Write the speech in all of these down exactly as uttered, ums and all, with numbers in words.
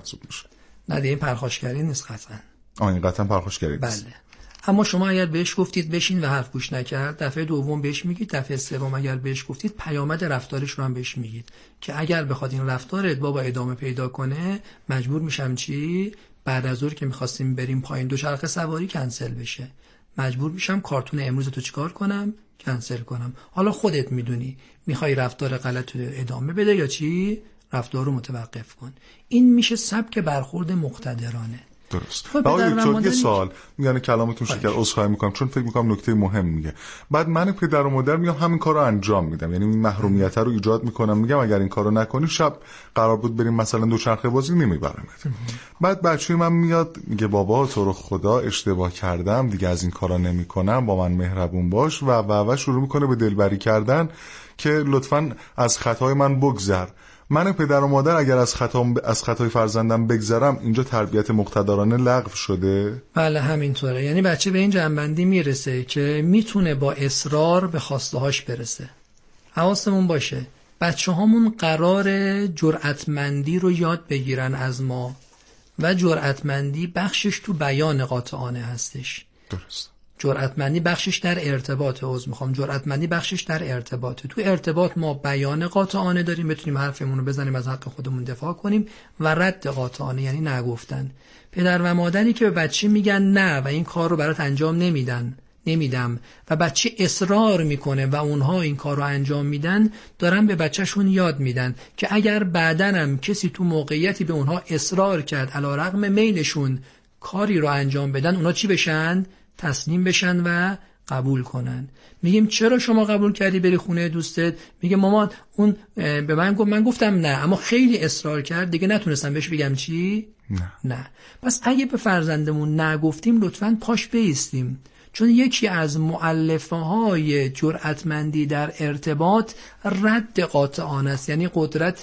محسوب میشه؟ نه دیگه این پرخاشگری نیست قطعا. آه این قطعا پرخاشگری نیست. بله. اما شما اگر بهش گفتید بشین و حرف گوش نکرد، دفعه دوم بهش میگید، دفعه سوم اگر بهش گفتید پیامد رفتارش رو هم بهش میگید که اگر بخواد این رفتارت بابا ادامه پیدا کنه مجبور میشم چی؟ بعد از ظهر که می‌خواستیم بریم پایین دوچرخه سواری کنسل بشه. مجبور میشم کارتون امروز تو چیکار کنم؟ کنسل کنم. حالا خودت میدونی میخوای رفتار غلط رو ادامه بده یا چی؟ رفتار رو متوقف کن. این میشه سبک برخورد مقتدرانه. درست. آقای دکتر یه سوال میگن کلامتون شکر عذرخواهی میکنم چون فکر میکنم نکته مهم میگه. بعد من پدر و مادر میام همین کارو انجام میدم، یعنی این محرومیت رو ایجاد میکنم، میگم اگر این کارو نکنی شب قرار بود بریم مثلا دوچرخه بازی نمیبرمت. بعد بچه من میاد میگه بابا تو رو خدا اشتباه کردم دیگه از این کارا نمیکنم، با من مهربون باش و و و شروع میکنه به دلبری کردن که لطفاً از خطای من بگذر. من پدر و مادر اگر از خطا از خطای فرزندم بگذرم اینجا تربیت مقتدرانه لغو شده؟ بله همینطوره. یعنی بچه به این جنبندی میرسه که میتونه با اصرار به خواسته هاش برسه. حواسمون باشه بچه هامون قرار جرأتمندی رو یاد بگیرن از ما و جرأتمندی بخشش تو بیان قاطعانه هستش. درست. جرأتمندی بخشش در ارتباط، عذر میخوام، جرأتمندی بخشش در ارتباط. تو ارتباط ما بیان قاطعانه داریم، بتونیم حرفمون رو بزنیم، از حق خودمون دفاع کنیم، و رد قاطعانه یعنی نگفتن. پدر و مادری که به بچه میگن نه و این کار رو برات انجام نمیدن نمیدم و بچه اصرار میکنه و اونها این کار رو انجام میدن، دارن به بچهشون یاد میدن که اگر بعدن هم کسی تو موقعیتی به اونها اصرار کرد علیرغم میلشون کاری رو انجام بدن، اونها چی بشن؟ تسلیم بشن و قبول کنن. میگیم چرا شما قبول کردی بری خونه دوستت؟ میگه مامان اون به من گفت، من گفتم نه اما خیلی اصرار کرد دیگه نتونستم بهش بگم چی؟ نه. نه. پس اگه به فرزندمون نگفتیم لطفاً پاش بایستیم، چون یکی از مؤلفه های جرأتمندی در ارتباط رد قاطعانه است، یعنی قدرت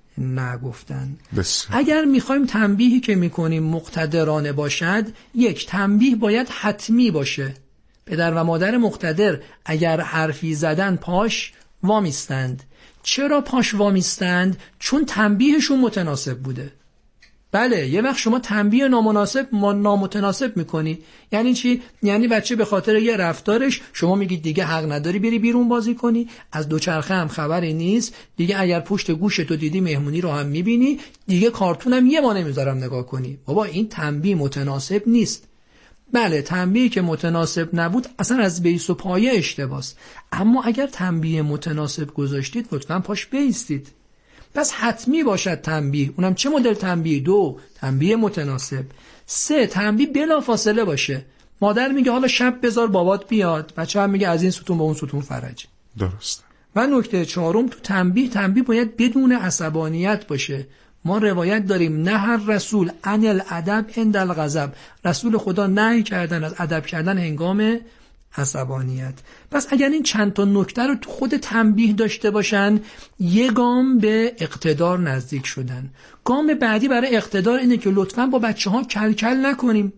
نگفتن. بسیار. اگر میخوایم تنبیهی که میکنیم مقتدرانه باشد، یک، تنبیه باید حتمی باشه. پدر و مادر مقتدر اگر حرفی زدن پاش وامیستند. چرا پاش وامیستند؟ چون تنبیهشون متناسب بوده. بله یه وقت شما تنبیه نامناسب نامتناسب میکنی. یعنی چی؟ یعنی بچه به خاطر یه رفتارش شما میگید دیگه حق نداری بری بیرون بازی کنی، از دوچرخه هم خبری نیست دیگه، اگر پشت گوشتو دیدی مهمونی رو هم میبینی دیگه، کارتونم یه ما نمیذارم نگاه کنی. بابا این تنبیه متناسب نیست. بله تنبیه که متناسب نبود اصلا از بیس و پایه اشتباس، اما اگر تنبیه متناسب گذاشتید لطفاً پاش بایستید. پس حتمی باشد تنبیه. اونم چه مدل تنبیه؟ دو، تنبیه متناسب. سه، تنبیه بلا فاصله باشه. مادر میگه حالا شب بذار بابات بیاد، بچه هم میگه از این ستون به اون ستون فرج. درسته. و نکته چهارم تو تنبیه، تنبیه باید بدون عصبانیت باشه. ما روایت داریم نهر رسول عن الادب عند الغضب، رسول خدا نهی کردن از ادب کردن هنگام عصبانیت. پس اگر این چند تا نکته رو تو خود تنبیه داشته باشن، یه گام به اقتدار نزدیک شدن. گام بعدی برای اقتدار اینه که لطفاً با بچه ها کل کل نکنیم.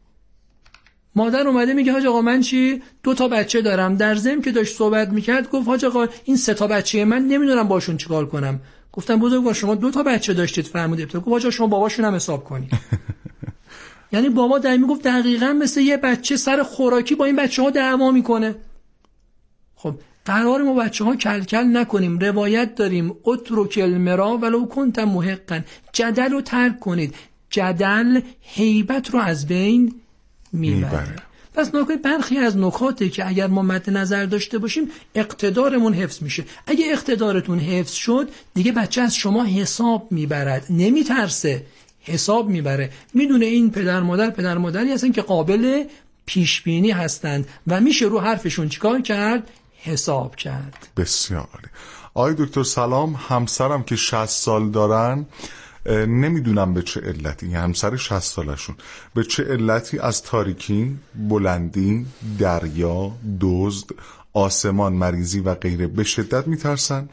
مادر اومده میگه حاج آقا من چی؟ دو تا بچه دارم. در ضمن که داشت صحبت میکرد گفت حاج آقا این سه تا بچه من نمیدونم باشون چیکار کنم. گفتم بزرگوار شما دو تا بچه داشتید فرمودید. گفت حاج آقا شما باباشون هم حساب کنید. یعنی بابا دائمی گفت دقیقاً مثل یه بچه سر خوراکی با این بچه‌ها دعوا میکنه. خب قرار ما بچه‌ها کل کل نکنیم. روایت داریم اترک المرا ولو کنت محقا، جدل رو ترک کنید. جدل هیبت رو از بین میبره. پس نکته برخی از نکاتی که اگر ما مد نظر داشته باشیم اقتدارمون حفظ میشه. اگه اقتدارتون حفظ شد دیگه بچه از شما حساب میبرد، نمیترسه، حساب میبره. میدونه این پدر مادر پدر مادری هستن که قابل پیش بینی هستند و میشه رو حرفشون چیکار کرد؟ حساب کرد. بسیار عالی. آقای دکتر سلام، همسرم که شصت سال دارن نمیدونم به چه علتی، یعنی همسر شصت سالشون به چه علتی از تاریکی، بلندی، دریا، دزد، آسمان، مریضی و غیره به شدت میترسن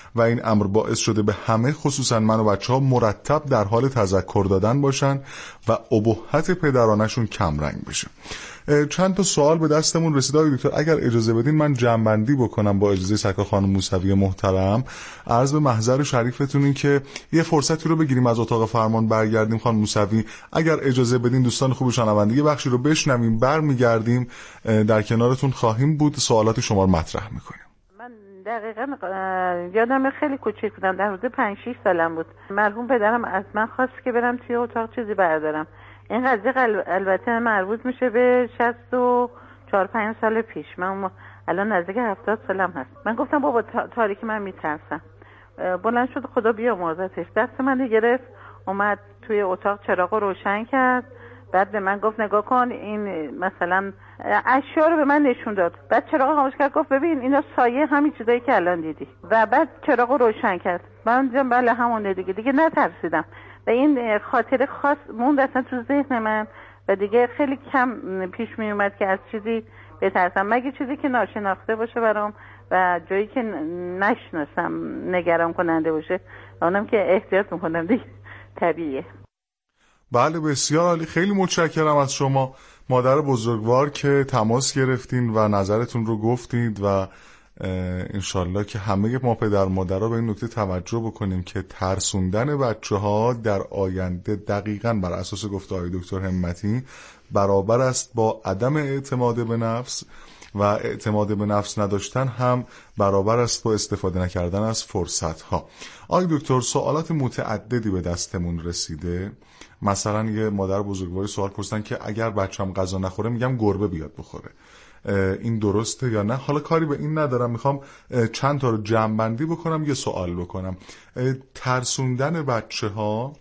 و این امر باعث شده به همه خصوصا من و بچه‌ها مرتب در حال تذکر دادن باشن و ابهت پدرانشون کم رنگ بشه. چند تا سوال به دستمون رسیده آقای دکتر، اگر اجازه بدین من جمع‌بندی بکنم با اجازه سرکار خانم موسوی محترم. عرض به محضر شریفتون این که یه فرصتی رو بگیریم از اتاق فرمان برگردیم. خانم موسوی اگر اجازه بدین دوستان خوب شنونده یه بخشی رو بشنویم، برمیگردیم در کنارتون خواهیم بود، سوالات شما رو مطرح میکنیم. من دقیقاً یادم خیلی کوچیک بودم، در حدود پنج شش سالم بود. مرحوم پدرم از من خواست که برم توی اتاق چیزی بردارم. این قضیه البته مربوط میشه به شصت و چهار پنج سال پیش. من الان نزدیک هفتاد سالم هست. من گفتم بابا تاریکی من میترسم. بلند شد خدا بیامرزتش، دست من گرفت اومد توی اتاق چراغ روشن کرد، بعد به من گفت نگاه کن این مثلا اشیا رو به من نشون داد، بعد چراغ خاموش کرد گفت ببین اینا سایه همین چیزایی که الان دیدی، و بعد چراغ روشن کرد. من دیدم بله همون دیگه دیگه نترسیدم و این خاطره خاص موند اصلا تو ذهن من و دیگه خیلی کم پیش می اومد که از چیزی بترسم، مگه چیزی که ناشناخته باشه برام و جایی که نشناسم نگران کننده باشه، اونم که احتیاط میکنم دیگه طبیعیه. بله بسیار عالی، خیلی متشکرم از شما مادر بزرگوار که تماس گرفتین و نظرتون رو گفتید و انشالله که همه ما پدر مادرها به این نکته توجه بکنیم که ترسوندن بچه ها در آینده دقیقاً بر اساس گفته های دکتر همتی برابر است با عدم اعتماد به نفس و اعتماد به نفس نداشتن هم برابر است با استفاده نکردن از فرصت ها. آقای دکتر سوالات متعددی به دستمون رسیده. مثلا یه مادر بزرگواری سوال پرسیدن که اگر بچه‌م غذا نخوره میگم گربه بیاد بخوره، این درسته یا نه؟ حالا کاری به این ندارم، میخوام چند تا رو جمع‌بندی بکنم، یه سوال بکنم. ترسوندن بچه ها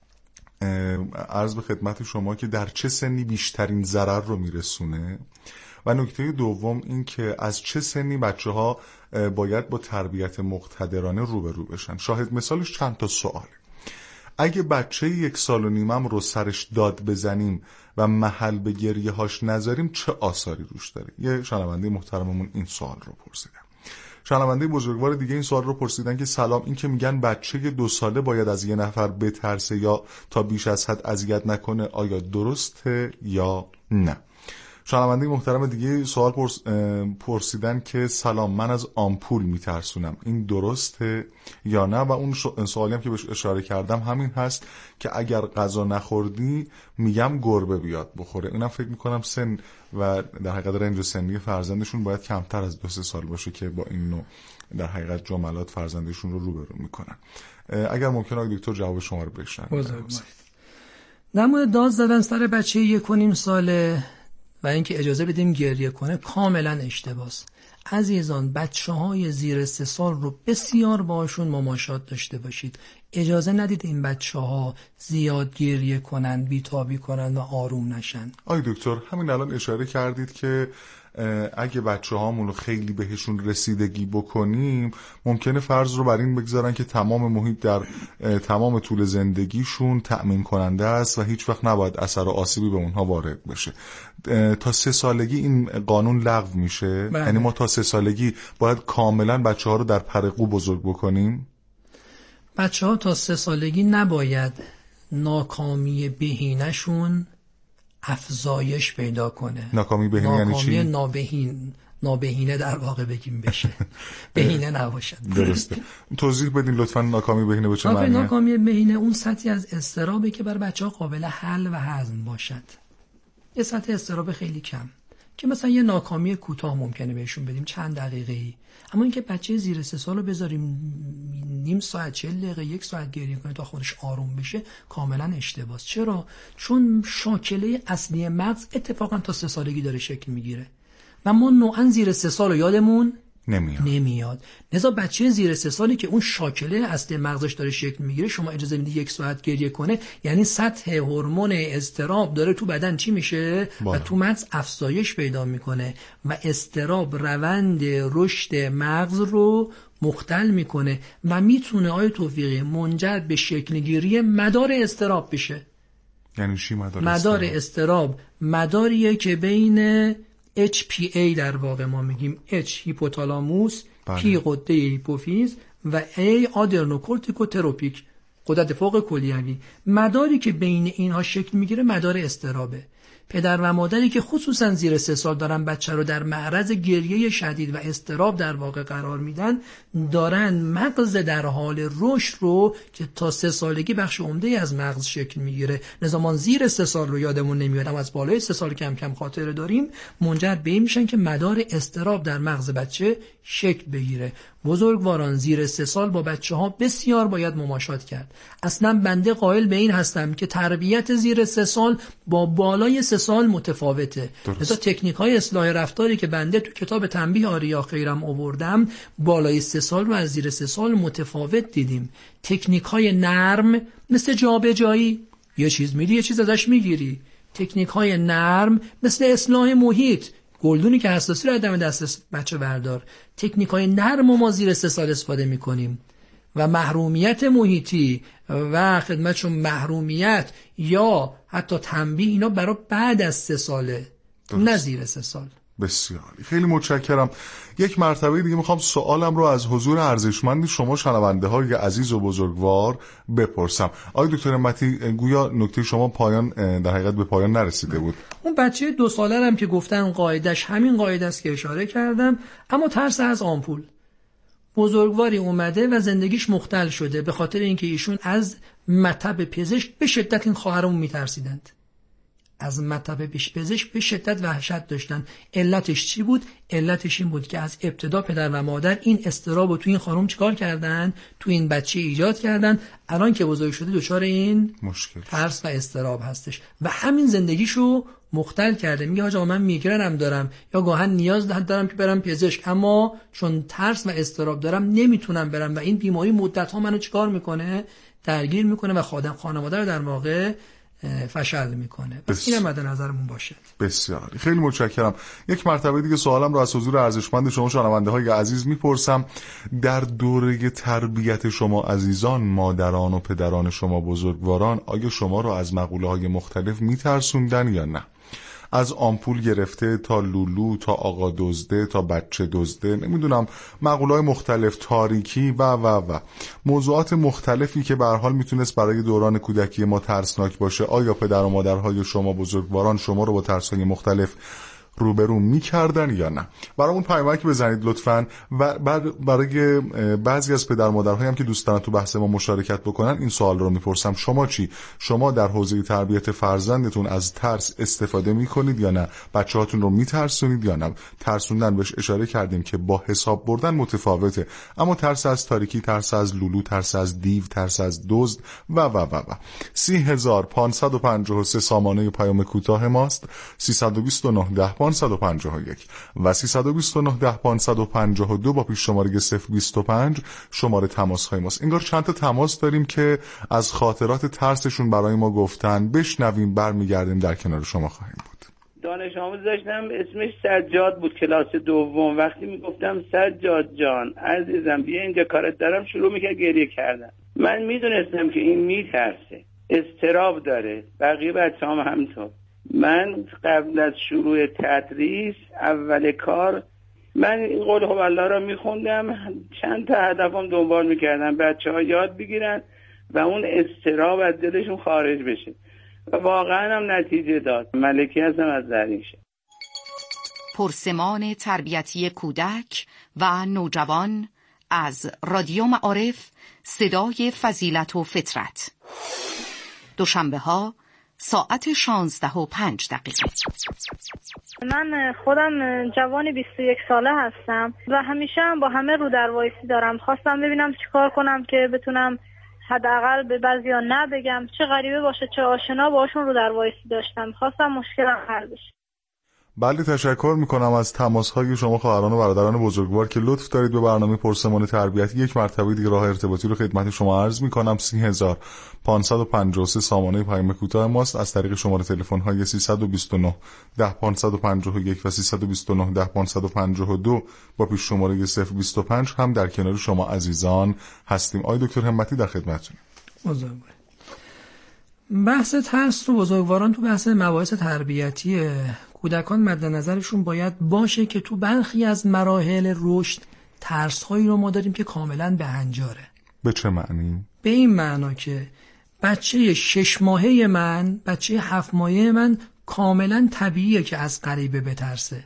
عرض به خدمت شما که در چه سنی بیشترین ضرر رو میرسونه؟ و نکته دوم این که از چه سنی بچه ها باید با تربیت مقتدرانه روبرو بشن؟ شاهد مثالش چند تا سواله. اگه بچه یک سال و نیمم رو سرش داد بزنیم و محل به گریه هاش نذاریم چه آثاری روش داره؟ یه شنونده محترممون این سوال رو پرسیدن. شنونده بزرگوار دیگه این سوال رو پرسیدن که سلام، این که میگن بچه دو ساله باید از یه نفر بترسه یا تا بیش از حد اذیت نکنه، آیا درسته یا نه؟ شنونده محترم دیگه سوال پرس، پرسیدن که سلام، من از آمپول میترسونم، این درسته یا نه؟ و اون سوالی هم که بهش اشاره کردم همین هست که اگر غذا نخوردی میگم گربه بیاد بخوره. اینم فکر میکنم سن و در حقیقت رنج سنی فرزندشون باید کمتر از دو سه سال باشه که با این نوع در حقیقت جملات فرزندشون رو روبرو میکنن. اگر ممکنه آقای دکتر جواب شما رو بشنویم. در مورد داد زدن سر بچه یک و نیم ساله و اینکه اجازه بدیم گریه کنه کاملا اشتباس. عزیزان بچه های زیر سه سال رو بسیار باشون مماشات داشته باشید. اجازه ندید این بچه ها زیاد گریه کنن، بیتابی کنن و آروم نشن. آی دکتر همین الان اشاره کردید که اگه بچه هامون رو خیلی بهشون رسیدگی بکنیم ممکنه فرض رو بر این بگذارن که تمام محیط در تمام طول زندگیشون تأمین کننده است و هیچ وقت نباید اثر و آسیبی به اونها وارد بشه. تا سه سالگی این قانون لغو میشه؟ یعنی ما تا سه سالگی باید کاملا بچه ها رو در پرقو بزرگ بکنیم؟ بچه ها تا سه سالگی نباید ناکامی بهینه‌شون افزایش پیدا کنه. ناکامی بهینه یعنی چی؟ ناکامی نابهین نابهینه در واقع بگیم بشه. بهینه نباشد. درسته. توضیح بدین لطفاً ناکامی بهینه به چه معنیه؟ ناکامی بهینه اون سطحی از اضطرابه که بر بچه‌ها قابل حل و هضم باشد. یه سطح اضطراب خیلی کم که مثلا یه ناکامی کوتاه ممکنه بهشون بدیم چند دقیقه‌ای، اما اینکه بچه زیر سه سالو بذاریم نیم ساعت چهل دقیقه یک ساعت گریه کنه تا خودش آروم بشه کاملا اشتباهه. چرا؟ چون شاکله اصلی مغز اتفاقا تا سه سالگی داره شکل میگیره و ما نوعا زیر سه سالو یادمون نمیاد. نمیاد. لذا بچه زیر سه سالی که اون شاکله اصلی مغزش داره شکل میگیره شما اجازه میدی یک ساعت گریه کنه، یعنی سطح هورمون اضطراب داره تو بدن چی میشه بالا. و تو مغز افزایش پیدا میکنه و اضطراب روند رشد مغز رو مختل میکنه و میتونه آیه توفیقی منجر به شکل گیری مدار اضطراب بشه. یعنی چی مدار مدار اضطراب؟ اضطراب مداریه که بین اچ پی ای در واقع ما میگیم H هیپوتالاموس، P غده هیپوفیز و A آدرنوکورتیکوتروپیک قدرت فوق کلیوی. مداری که بین اینها شکل میگیره مدار اضطرابه. پدر و مادری که خصوصا زیر سه سال دارن بچه رو در معرض گریه شدید و اضطراب در واقع قرار میدن، دارن مغز در حال رشد رو که تا سه سالگی بخش عمده از مغز شکل میگیره، نظامان زیر سه سال رو یادمون نمیاد اما از بالای سه سال کم کم خاطره داریم، منجر به این میشن که مدار اضطراب در مغز بچه شکل بگیره. بزرگواران زیر سه سال با بچه ها بسیار باید مماشات کرد. اصلا بنده قائل به این هستم که تربیت زیر سه سال با بالای سه سال متفاوته. لذا تکنیک های اصلاح رفتاری که بنده تو کتاب تنبیه آریا خیرم آوردم بالای سه سال و از زیر سه سال متفاوت دیدیم. تکنیک های نرم مثل جابجایی، یه چیز میدی یه چیز ازش میگیری. تکنیک های نرم مثل اصلاح محیط، گلدونی که حساسی رو از دم دست بچه بردار. تکنیک های نرم ما زیر سه سال استفاده میکنیم. و محرومیت محیطی و خدمتشون محرومیت یا حتی تنبیه اینا برای بعد از سه ساله، نه زیر سه سال. بسیار خیلی متشکرم. یک مرتبه دیگه میخوام سوالم رو از حضور ارزشمند شما شنونده های عزیز و بزرگوار بپرسم. آقای دکتر همتی، گویا نکته شما پایان در حقیقت به پایان نرسیده بود. اون بچه دو ساله هم که گفتن قاعدش همین قاعده است که اشاره کردم، اما ترس از آمپول. بزرگواری اومده و زندگیش مختل شده به خاطر اینکه ایشون از مطب پزشک به شدت، این خواهرمون میترسیدند از مطب پزشک به شدت وحشت داشتن. علتش چی بود؟ علتش این بود که از ابتدا پدر و مادر این اضطراب رو تو این خانم چیکار کردن؟ تو این بچه ایجاد کردن. الان که بزرگ شده دچار این مشکل ترس و اضطراب هستش و همین زندگیشو مختل کرده. میگه آقا من میگرنم دارم یا گاهن نیاز دارم که برم پزشک، اما چون ترس و اضطراب دارم نمیتونم برم و این بیماری مدت‌ها منو چیکار میکنه؟ درگیر میکنه و خانواده رو در واقع فشل میکنه. پس اینم مد نظرمون باشه. بسیار خیلی متشکرم. یک مرتبه دیگه سوالم رو از حضور ارزشمند شما شنونده های عزیز میپرسم. در دوره تربیت شما عزیزان، مادران و پدران شما بزرگواران، آیا شما رو از مقوله های مختلف میترسوندن یا نه؟ از آمپول گرفته تا لولو، تا آقا دزده، تا بچه دزده، نمیدونم مقوله‌های مختلف، تاریکی و و و موضوعات مختلفی که به هر حال میتونست برای دوران کودکی ما ترسناک باشه. آیا پدر و مادرهای شما بزرگواران شما رو با ترس‌های مختلف روبرو می‌کردن یا نه؟ برامون پیامک بزنید لطفاً. و برای بعضی از پدر مادرهایی هم که دوست دارن تو بحث ما مشارکت بکنن این سوال رو میپرسم: شما چی؟ شما در حوزه تربیت فرزندتون از ترس استفاده میکنید یا نه؟ بچه‌هاتون رو میترسونید یا نه؟ ترسوندن بهش اشاره کردیم که با حساب بردن متفاوته، اما ترس از تاریکی، ترس از لولو، ترس از دیو، ترس از دزد و و و و سی هزار پانصد و پنجاه و سه سامانه پیام کوتاه ماست. سیصد و بیست و نه ده پانصد و پنجاه و یک و سیصد و بیست و نه ده پانصد و پنجاه و دو با پیش شماره صفر بیست و پنج شماره تماس های ماست. انگار چند تا تماس داریم که از خاطرات ترسشون برای ما گفتن. بشنویم، برمیگردیم، در کنار شما خواهیم بود. دانش آموز داشتم اسمش سجاد بود، کلاس دوم. وقتی میگفتم سجاد جان عزیزم بیا اینجا کارت دارم، شروع میکرد گریه کردن. من میدونستم که این میترسه، اضطراب داره، بقیه بچه‌هام همینطور. من قبل از شروع تدریس اول کار من این قول هو الله را میخوندم، چند تا هدفم دنبال میکردم بچه ها یاد بگیرن و اون اضطراب از دلشون خارج بشه و واقعا هم نتیجه داد. ملکی هستم از زرینشه. پرسمان تربیتی کودک و نوجوان از رادیو معارف، صدای فضیلت و فطرت، دوشنبه ها ساعت شانزده و پنج دقیقه. من خودم جوان بیست و یک ساله هستم و همیشه هم با همه رو در وایسی دارم. خواستم ببینم چیکار کنم که بتونم حداقل به بعضیا نه بگم، چه غریبه باشه چه آشنا، باشون رو در وایسی داشتم. خواستم مشکلم حل بشه. بله، تشکر میکنم از تماس‌های شما خواهران و برادران بزرگوار که لطف دارید به برنامه پرسمان تربیتی. یک مرتبه دیگه راه ارتباطی رو خدمت شما عرض میکنم. سی هزار پانصد و پنجاه و سه سامانه پیام کوتاه ماست. از طریق شماره تلفن‌های سیصد و بیست و نه ده پانصد و پنجاه و یک و سیصد و بیست و نه ده پانصد و پنجاه و دو با پیش شماره صفر بیست و پنج هم در کنار شما عزیزان هستیم. آقای دکتر همتی در خدمتتونیم. بزرگوار بحث ترس رو بزرگواران تو بحث مباحث تربیتی کودکان مد نظرشون باید باشه که تو برخی از مراحل رشد ترس هایی رو ما داریم که کاملا بهنجاره. به چه معنی؟ به این معنا که بچه شش ماهه من، بچه هفت ماهه من کاملا طبیعیه که از غریبه بترسه.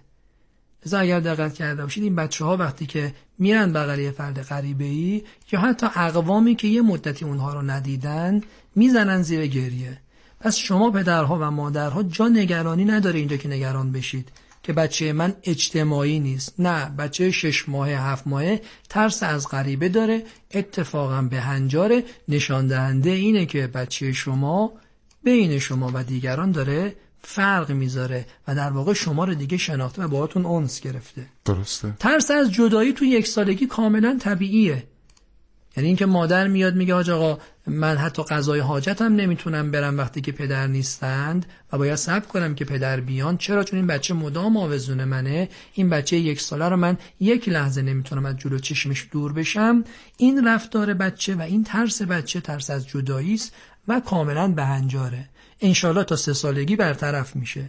لذا اگر دقت کرده باشید این بچه ها وقتی که میرن بغل یه فرد غریبه‌ای یا حتی اقوامی که یه مدتی اونها رو ندیدن میزنن زیر گریه. پس شما پدرها و مادرها جا نگرانی نداره اینجا که نگران بشید که بچه من اجتماعی نیست. نه، بچه شش ماهه هفت ماهه ترس از غریبه داره، اتفاقا بهنجاره. نشان دهنده اینه که بچه شما بین شما و دیگران داره فرق میذاره و در واقع شما رو دیگه شناخته و باهاتون انس گرفته. درسته. ترس از جدایی تو یک سالگی کاملا طبیعیه. یعنی اینکه مادر میاد میگه آج آقا من حتی قضای حاجتم نمیتونم برم وقتی که پدر نیستند و باید صبر کنم که پدر بیان. چرا؟ چون این بچه مدام آویزون منه، این بچه یک ساله رو من یک لحظه نمیتونم از جلو چشمش دور بشم. این رفتار بچه و این ترس بچه ترس از جدایی است و کاملا بهنجاره. انشالله تا سه سالگی برطرف میشه.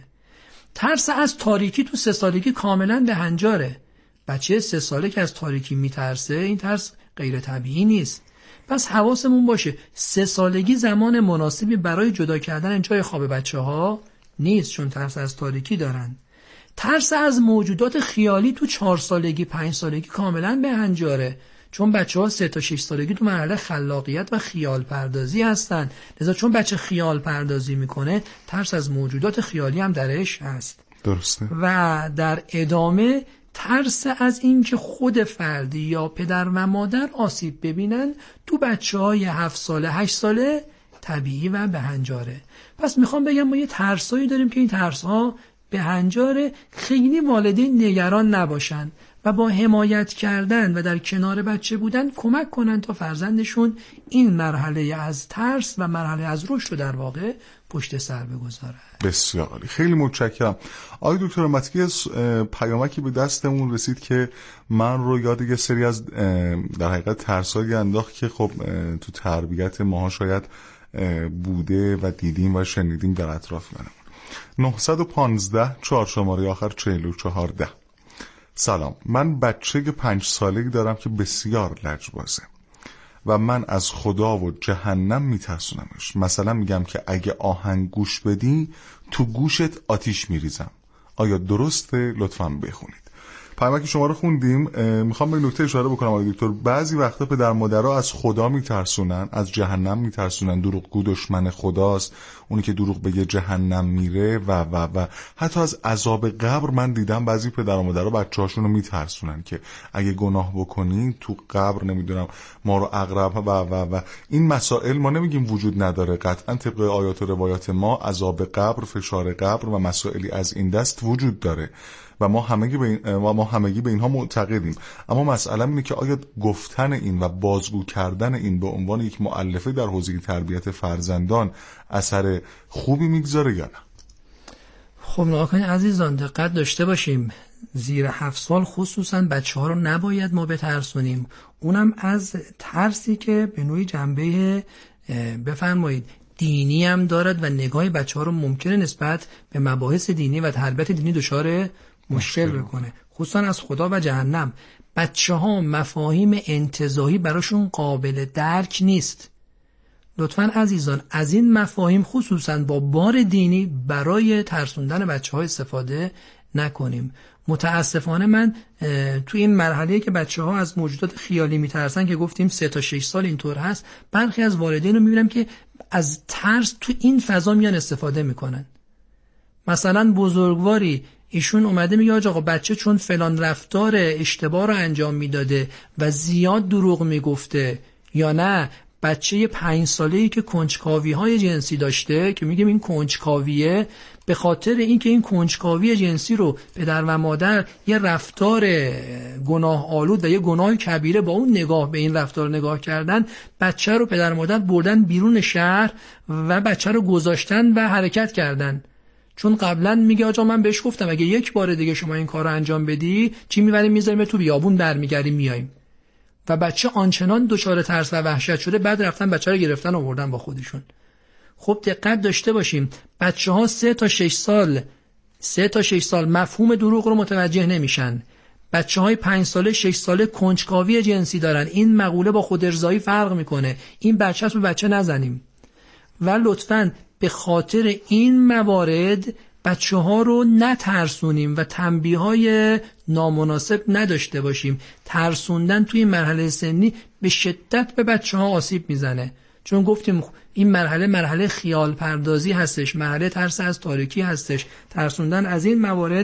ترس از تاریکی تو سه سالگی کاملا بهنجاره. بچه سه ساله که از تاریکی میترسه این ترس غیر طبیعی نیست. پس حواسمون باشه سه سالگی زمان مناسبی برای جدا کردن جای خواب بچه ها نیست، چون ترس از تاریکی دارن. ترس از موجودات خیالی تو چهار سالگی پنج سالگی کاملا بهنجاره، چون بچه ها سه تا شش سالگی تو مرحله خلاقیت و خیال پردازی هستن. لذا چون بچه خیال پردازی میکنه ترس از موجودات خیالی هم درش هست. درسته. و در ادامه ترس از این که خود فردی یا پدر و مادر آسیب ببینن تو بچه های هفت ساله هشت ساله طبیعی و بهنجاره. پس میخوام بگم ما یه ترسایی داریم که این ترس‌ها بهنجاره. خیلی والدین نگران نباشن و با حمایت کردن و در کنار بچه بودن کمک کنن تا فرزندشون این مرحله از ترس و مرحله از رشد رو در واقع پشت سر بگذاره. بسیار عالی، خیلی متشکرم. آقای دکتر متکی، پیامکی به دستمون رسید که من رو یاد یه سری از در حقیقت ترسایی انداخت که خب تو تربیت ماها شاید بوده و دیدیم و شنیدیم در اطرافمون. نهصد و پانزده چهار شماره آخر چهل و چهار ده. سلام، من بچه پنج سالگی دارم که بسیار لجبازه و من از خدا و جهنم میترسونمش. مثلا میگم که اگه آهنگ گوش بدی تو گوشت آتیش میریزم. آیا درسته؟ لطفاً بخونید. پیامک شما رو خوندیم. میخوام به نکته اشاره بکنم آقای دکتر، بعضی وقتا پدر مادرها از خدا میترسونن، از جهنم میترسونن. دروغگو دشمن خداست، اونی که دروغ بگه جهنم میره و و و حتی از عذاب قبر من دیدم بعضی پدر و مادرها بچه‌هاشون رو میترسونن که اگه گناه بکنی تو قبر نمیدونم ما رو عقرب و و و این مسائل. ما نمیگیم وجود نداره، قطعا طبق آیات و روایات ما عذاب قبر، فشار قبر و مسائلی از این دست وجود داره و ما همگی به این و ما همگی به اینها معتقدیم. اما مسئله اینه که آیا گفتن این و بازگو کردن این به عنوان یک مؤلفه در حوزه تربیت فرزندان اثر خوبی میگذاره یا نه؟ خب ناکنه عزیزان دقت داشته باشیم، زیر هفت سال خصوصا بچه ها رو نباید ما بترسونیم، اونم از ترسی که به نوعی جنبه بفرمایید دینی هم دارد و نگاه بچه ها رو ممکنه نسبت به مباحث دینی و تربیت دینی دچار مشکل بکنه، خصوصا از خدا و جهنم. بچه ها مفاهیم انتزاعی براشون قابل درک نیست. لطفاً عزیزان از این مفاهیم خصوصا با بار دینی برای ترسوندن بچه ها استفاده نکنیم. متاسفانه من تو این مرحله که بچه ها از موجودات خیالی میترسن که گفتیم سه تا شش سال اینطور هست، برخی از والدین رو میبینم که از ترس تو این فضا میان استفاده میکنن. مثلا بزرگواری ایشون اومده میگه آقا بچه چون فلان رفتار اشتباه رو انجام میداده و زیاد دروغ میگفته، یا نه بچه پنج ساله‌ای که کنجکاوی های جنسی داشته که میگیم این کنجکاویه، به خاطر اینکه این کنجکاوی جنسی رو پدر و مادر یه رفتار گناه آلود و یه گناه کبیره با اون نگاه به این رفتار نگاه کردن، بچه رو پدر و مادر بردن بیرون شهر و بچه رو گذاشتن و حرکت کردن. چون قبلا میگه آجا من بهش گفتم اگه یک بار دیگه شما این کار رو انجام بدی چی میبریم میذاریم تو بیابون برمیگردیم میایم. و بچه آنچنان دچار ترس و وحشت شده بعد رفتن بچه رو گرفتن آوردن با خودشون. خب دقت داشته باشیم بچه ها سه تا شش سال سه تا شش سال مفهوم دروغ رو متوجه نمیشن. بچه‌های پنج ساله شش ساله کنجکاوی جنسی دارن. این مقوله با خودارضایی فرق میکنه. این بچه رو بچه نزنیم و لطفاً به خاطر این موارد بچه ها رو نترسونیم و تنبیه های نامناسب نداشته باشیم. ترسوندن توی مرحله سنی به شدت به بچه ها آسیب میزنه، چون گفتیم این مرحله مرحله خیال پردازی هستش، مرحله ترس از تاریکی هستش. ترسوندن از این موارد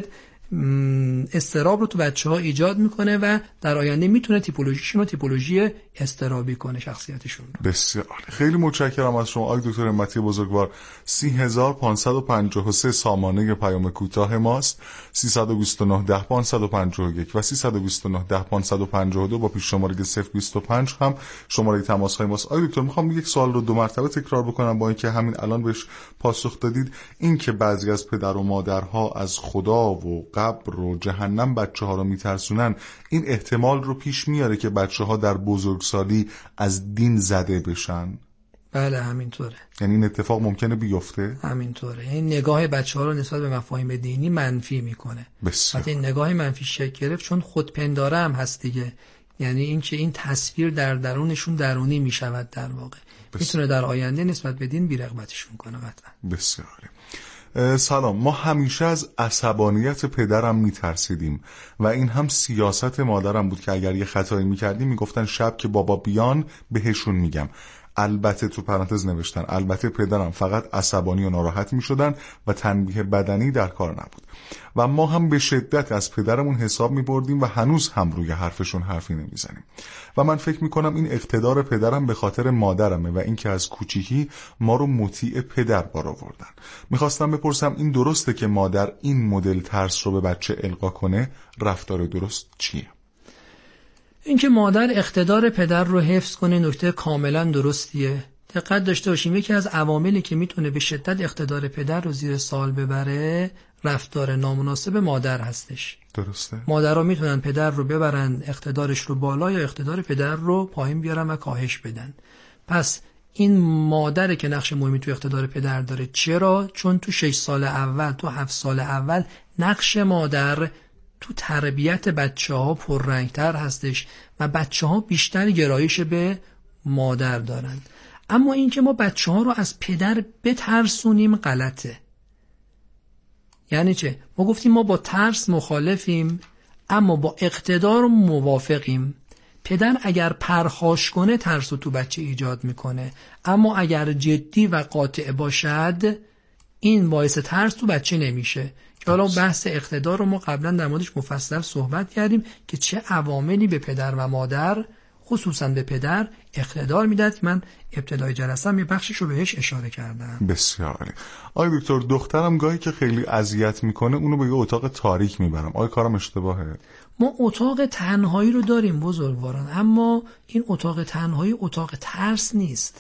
استراب رو تو بچه ها ایجاد میکنه و در آینده میتونه تیپولوژیشون رو تیپولوژی استرابی کنه شخصیتشون. بسیار خیلی متشکرم از شما آقای دکتر همتی بزرگوار. سی هزار پانصد و پنجاه و سه سامانه پیام کوتاه ماست، سیصد و بیست و نه ده پانصد و پنجاه و یک و سیصد و بیست و نه ده پانصد و پنجاه و دو با پیش شماره صفر بیست و پنج هم شماره تماس های ماست. آقای دکتر میخوام یک سوال رو دو مرتبه تکرار بکنم با اینکه همین الان بهش پاسخ دادید. این که بعضی از پدر و مادرها از خدا و قبر و جهنم بچه ها رو میترسونن، این احتمال رو پیش میاره که بچه ها در بزرگسالی از دین زده بشن؟ بله همینطوره. یعنی این اتفاق ممکنه بیفته؟ همینطوره. این نگاه بچه ها رو نسبت به مفاهیم دینی منفی میکنه. بسیار. این نگاه منفی شکل گرفت چون خودپنداره هم هست دیگه. یعنی این که این تصویر در درونشون درونی میشود در واقع. میتونه در آینده نسبت به دین بی‌رغبتشون کنه قطعا. بسیار. سلام، ما همیشه از عصبانیت پدرم میترسیدیم و این هم سیاست مادرم بود که اگر یه خطایی میکردیم میگفتن شب که بابا بیان بهشون میگم. البته تو پرانتز نوشتن البته پدرم فقط عصبانی و ناراحت میشدن و تنبیه بدنی در کار نبود و ما هم به شدت از پدرمون حساب میبردیم و هنوز هم روی حرفشون حرفی نمیزنیم و من فکر میکنم این اقتدار پدرم به خاطر مادرمه و اینکه از کوچیکی ما رو مطیع پدر بار آوردن. میخواستم بپرسم این درسته که مادر این مدل ترس رو به بچه القا کنه؟ رفتار درست چیه؟ اینکه مادر اقتدار پدر رو حفظ کنه نکته کاملا درستیه. دقت داشته باشیم یکی از عواملی که میتونه به شدت اقتدار پدر رو زیر سوال ببره رفتار نامناسب مادر هستش. درسته. مادرها میتونن پدر رو ببرن اقتدارش رو بالا یا اقتدار پدر رو پایین بیارن و کاهش بدن. پس این مادره که نقش مهمی تو اقتدار پدر داره. چرا؟ چون تو شش سال اول تو هفت سال اول نقش مادر تو تربیت بچه ها پررنگتر هستش و بچه ها بیشتر گرایش به مادر دارن. اما اینکه ما بچه ها رو از پدر بترسونیم غلطه. یعنی چه؟ ما گفتیم ما با ترس مخالفیم اما با اقتدار موافقیم. پدر اگر پرخاش کنه ترس رو تو بچه ایجاد میکنه، اما اگر جدی و قاطع باشد این باعث ترس تو بچه نمیشه. که حالا بحث اقتدار رو ما قبلا در موردش مفصل صحبت کردیم که چه عواملی به پدر و مادر خصوصا به پدر اقتدار میداد. من ابتدای جلسه‌ام یه بخشش رو بهش اشاره کردم. بسیار عالی. آقای دکتر دخترم گاهی که خیلی اذیت میکنه اونو به یه اتاق تاریک میبرم. آیا کارم اشتباهه؟ ما اتاق تنهایی رو داریم بزرگواران، اما این اتاق تنهایی اتاق ترس نیست.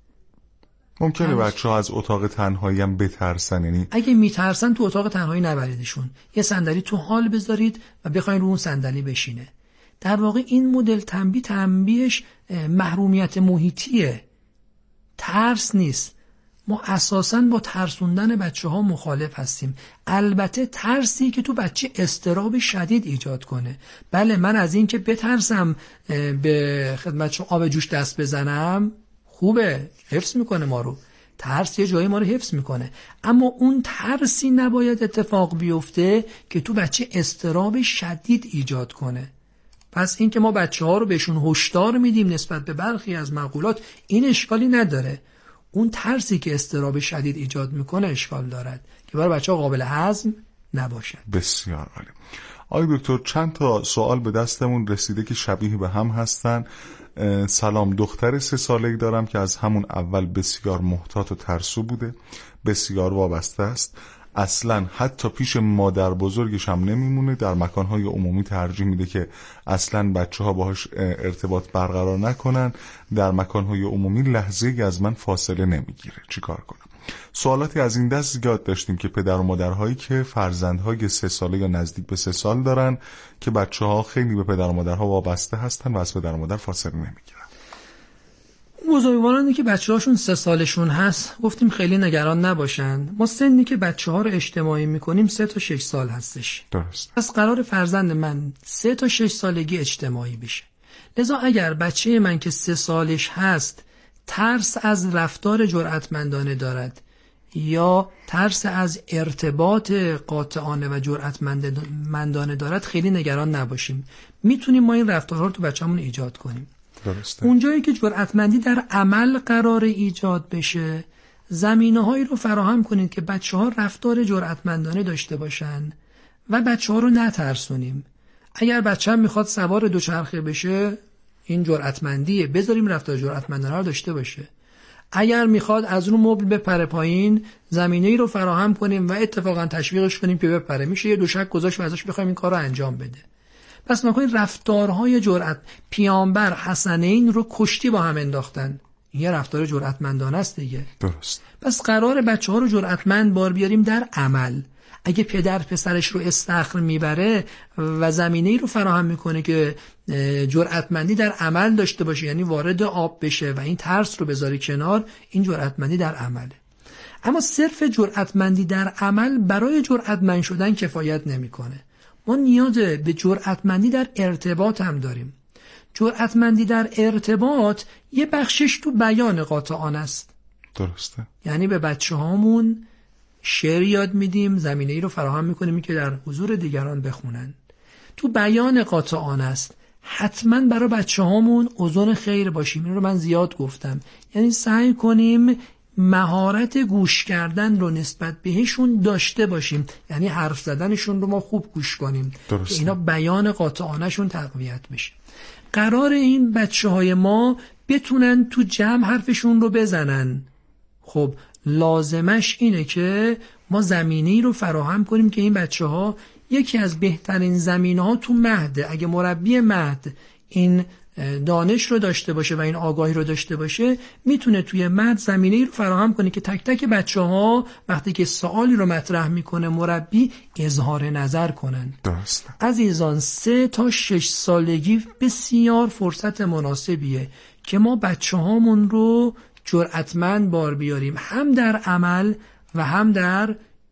ممکنه بچه ها از اتاق تنهایی هم بترسن. یعنی اگه میترسن تو اتاق تنهایی نبریدشون، یه صندلی تو حال بذارید و بخواین رو اون صندلی بشینه. در واقع این مدل تنبیه تنبیهش محرومیت محیطیه، ترس نیست. ما اساساً با ترسوندن بچه ها مخالف هستیم. البته ترسی که تو بچه اضطراب شدید ایجاد کنه. بله من از این که بترسم به خدمت شما آب جوش دست بزنم خوبه، حفظ میکنه ما رو. ترس یه جایی ما رو حفظ میکنه، اما اون ترسی نباید اتفاق بیفته که تو بچه اضطراب شدید ایجاد کنه. پس این که ما بچه ها رو بهشون هشدار میدیم نسبت به برخی از مقولات این اشکالی نداره. اون ترسی که اضطراب شدید ایجاد میکنه اشکال دارد که برای بچه ها قابل هضم نباشد. بسیار عالی. آقای دکتر چند تا سوال به دستمون رسیده که شبیه به هم هستن. سلام، دختر سه ساله‌ای دارم که از همون اول بسیار محتاط و ترسو بوده، بسیار وابسته است، اصلا حتی پیش مادر بزرگش هم نمیمونه، در مکانهای عمومی ترجیح میده که اصلا بچه ها باهاش ارتباط برقرار نکنن، در مکانهای عمومی لحظه‌ای از من فاصله نمیگیره. چی کار کنم؟ سوالاتی از این دست زیاد داشتیم که پدر و مادرهایی که فرزندهای سه ساله یا نزدیک به سه سال دارن که بچه ها خیلی به پدر و مادرها وابسته هستن و از پدر و مادر فاصله نمیگیرن. بزرگوارانی که بچه‌هاشون سه سالشون هست گفتیم خیلی نگران نباشن. ما سنی که بچه‌ها رو اجتماعی می‌کنیم سه تا شش سال هستش. درست. پس قرار فرزند من سه تا شش سالگی اجتماعی بشه. لذا اگر بچه من که سه سالش هست ترس از رفتار جرأتمندانه دارد یا ترس از ارتباط قاطعانه و جرأتمندانه دارد خیلی نگران نباشیم. میتونیم ما این رفتارها رو تو بچه‌مون ایجاد کنیم. درسته. اونجایی که جرأتمندی در عمل قرار ایجاد بشه زمینه‌هایی رو فراهم کنید که بچه‌ها رفتار جرأتمندانه داشته باشن و بچه‌ها رو نترسونیم. اگر بچه‌م میخواد سوار دوچرخه بشه این جرأتمندیه، بذاریم رفتار جرأتمندانه رو داشته باشه. اگر میخواد از اون مبل بپره پایین زمینه‌ای رو فراهم کنیم و اتفاقا تشویقش کنیم که بپره، میشه یه دوشک گذاشت و ازش بخوایم این کارو انجام بده. پس نکنید رفتارهای جرأت. پیامبر حسنین رو کشتی با هم انداختن، این یه رفتار جرأتمندانه است دیگه. درست. پس قرار بچه‌ها رو جرأتمند بار بیاریم در عمل. اگه پدر پسرش رو استخر میبره و زمینه‌ای رو فراهم میکنه که جرأتمندی در عمل داشته باشه، یعنی وارد آب بشه و این ترس رو بذاره کنار، این جرأتمندی در عمله. اما صرف جرأتمندی در عمل برای جرأتمند شدن کفایت نمیکنه. ما نیاز به جرأتمندی در ارتباط هم داریم. جرأتمندی در ارتباط یه بخشش تو بیان قاطعانه است. درسته. یعنی به بچه‌هامون شعر یاد میدیم، زمینه‌ای رو فراهم میکنیم که در حضور دیگران بخونن. تو بیان قاطعانه است. حتما برای بچه‌هامون اذن خیر باشیم. این رو من زیاد گفتم. یعنی سعی کنیم مهارت گوش کردن رو نسبت بهشون داشته باشیم، یعنی حرف زدنشون رو ما خوب گوش کنیم درسته. که اینا بیان قاطعانه شون تقویت بشه. قرار این بچه‌های ما بتونن تو جمع حرفشون رو بزنن. خب لازمش اینه که ما زمینه‌ای رو فراهم کنیم که این بچه‌ها یکی از بهترین زمینه‌ها تو مهد، اگه مربی مهد این دانش رو داشته باشه و این آگاهی رو داشته باشه، میتونه توی مهد زمینه‌ای رو فراهم کنه که تک تک بچه‌ها وقتی که سوالی رو مطرح میکنه مربی اظهار نظر کنن. درست. عزیزان سه تا شش سالگی بسیار فرصت مناسبیه که ما بچه‌هامون رو جرأتمند بار بیاریم، هم در عمل و هم در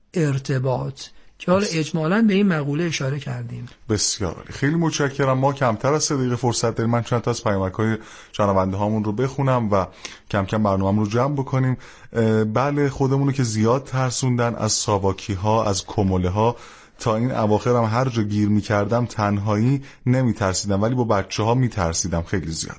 ارتباط، که حالا اجمالاً به این مقوله اشاره کردیم. بسیار خیلی متشکرم. ما کمتر از سه دقیقه فرصت داریم. من چند تا از پیامک‌های شنونده هامون رو بخونم و کم کم برنامه‌مون رو جمع بکنیم. بله خودمون رو که زیاد ترسوندن، از ساواکی ها، از کموله ها، تا این اواخر هم هر جا گیر می‌کردم تنهایی نمی‌ترسیدم، ولی با بچه‌ها می‌ترسیدم خیلی زیاد.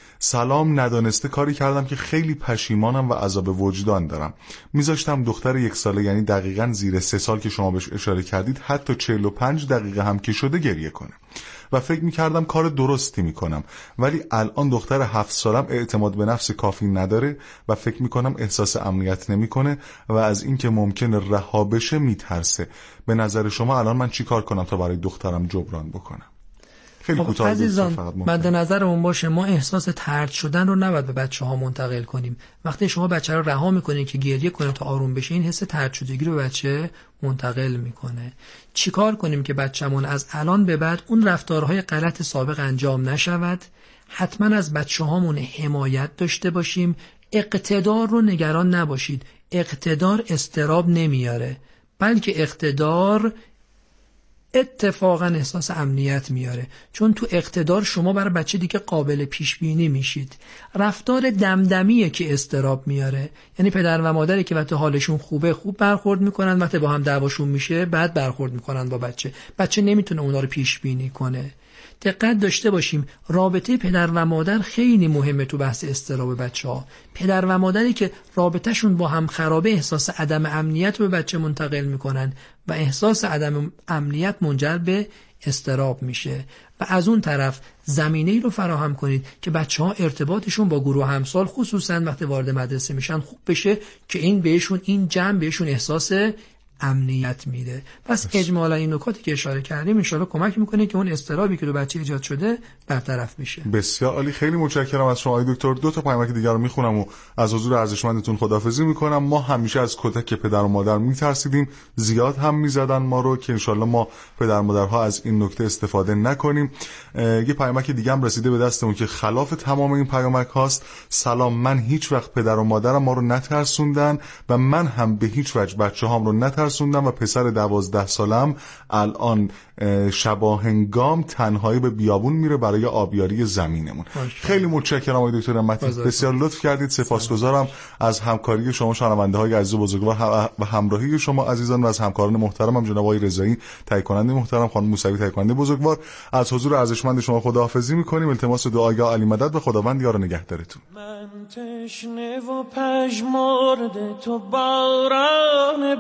سلام، ندانسته کاری کردم که خیلی پشیمانم و عذاب وجدان دارم. میذاشتم دختر یک ساله، یعنی دقیقاً زیر سه سال که شما بهش اشاره کردید، حتی چهل و پنج دقیقه هم که شده گریه کنه و فکر میکردم کار درستی میکنم، ولی الان دختر هفت سالم اعتماد به نفس کافی نداره و فکر میکنم احساس امنیت نمیکنه و از اینکه ممکنه رها بشه میترسه. به نظر شما الان من چی کار کنم تا برای دخترم جبران بکنم؟ خیلی خب کوتاه عزیزان، مد نظرمون باشه ما احساس طرد شدن رو نباید به بچه‌ها منتقل کنیم. وقتی شما بچه رو رها می‌کنید که گریه کنه تا آروم بشه، این حس طرد شدگی رو به بچه منتقل میکنه. چیکار کنیم که بچه‌مون از الان به بعد اون رفتارهای غلط سابق انجام نشود؟ حتما از بچه‌هامون حمایت داشته باشیم. اقتدار رو نگران نباشید. اقتدار اضطراب نمیاره، بلکه اقتدار اتفاقا احساس امنیت میاره، چون تو اقتدار شما برای بچه دیگه قابل پیش بینی میشید. رفتار دمدمیه که اضطراب میاره، یعنی پدر و مادری که وقتی حالشون خوبه خوب برخورد میکنن، وقتی با هم دعواشون میشه بعد برخورد میکنن با بچه. بچه نمیتونه اونا رو پیش بینی کنه. دقت داشته باشیم، رابطه پدر و مادر خیلی مهمه تو بحث اضطراب بچه‌ها. پدر و مادری که رابطهشون با هم خرابه احساس عدم امنیت رو به بچه منتقل میکنن و احساس عدم امنیت منجر به اضطراب میشه. و از اون طرف زمینه‌ای رو فراهم کنید که بچه‌ها ارتباطشون با گروه همسال خصوصا وقتی وارد مدرسه میشن خوب بشه، که این بهشون این جمع بهشون احساس امنیت میده. پس اجمالا این نکاتی که اشاره کردیم ان شاءالله کمک میکنه که اون اضطرابی که تو بچه ایجاد شده برطرف بشه. بسیار عالی، خیلی متشکرم از شما آقای دکتر. دو تا پیامک دیگر رو میخونم و از حضور ارزشمندتون خداحافظی میکنم. ما همیشه از کتک پدر و مادر میترسیدیم، زیاد هم میزدن ما رو که انشالله ما پدر مادرها از این نکته استفاده نکنیم. یه پیامک دیگه هم رسیده به دستمون که خلاف تمام این پیامک هاست. سلام، من هیچ وقت پدر و مادرم ما رو نترسوندن و من هم به هیچ وجه بچه‌هام رو نترسوندم و پسر دوازده سالم الان شباهنگام تنهایی به بیابون میره برای آبیاری زمینمون. خیلی متشکرم آقای دکتر رحمتی، بسیار لطف کردید. سپاسگزارم از همکاری شما شنونده های عزیز و بزرگوار و همراهی شما عزیزان و از همکاران محترمم جناب آقای رضایی تهیه کننده محترم، خانم موسوی تهیه کننده بزرگوار. از حضور ارزشمند شما خداحافظی میکنیم. التماس دعای علی مدد به خداوند یار نگهدارتون. من تشنه و پژمرده تو باران